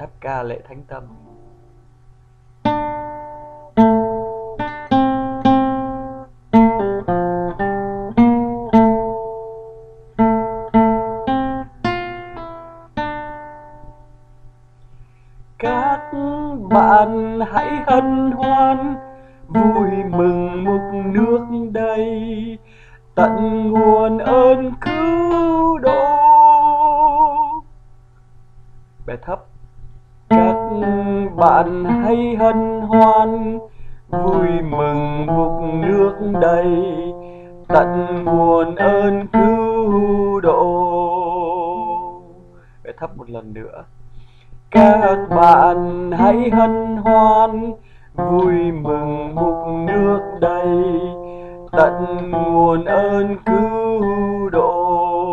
tháp ca lễ thánh tâm. Các bạn hãy hân hoan vui mừng múc nước đây, tận nguồn ơn cứu độ. Bé thấp. Các bạn hãy hân hoan vui mừng múc nước đây, tận nguồn ơn cứu độ. Bé thấp một lần nữa. Các bạn hãy hân hoan vui mừng múc nước đây, tận nguồn ơn cứu độ.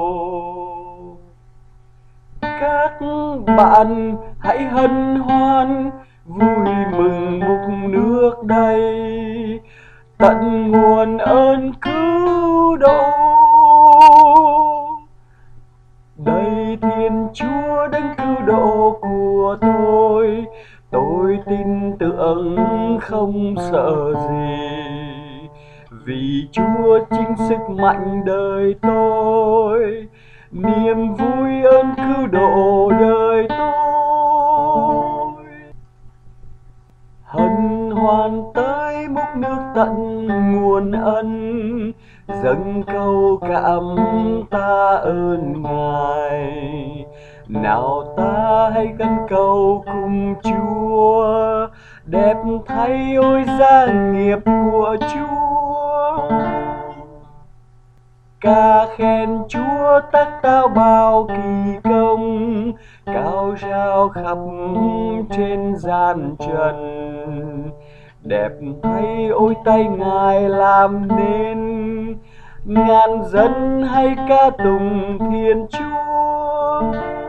Các bạn hãy hân hoan vui mừng múc nước đây, tận nguồn ơn cứu độ. Đây Thiên Chúa đấng cứu độ của tôi tin tưởng không sợ gì, vì Chúa chính sức mạnh đời tôi, niềm vui ơn cứu độ đời tôi. Hân hoan tới múc nước tận nguồn ân, dâng câu cảm tạ ơn Ngài. Nào ta hãy gân cầu cùng Chúa, đẹp thay ôi gia nghiệp của Chúa. Ca khen Chúa tất tao bao kỳ công, cao rao khắp trên gian trần. Đẹp thay ôi tay Ngài làm nên, ngàn dân hay ca tụng Thiên Chúa.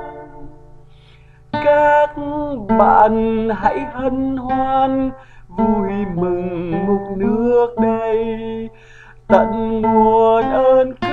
Các bạn hãy hân hoan vui mừng múc nước đây, tận nguồn ơn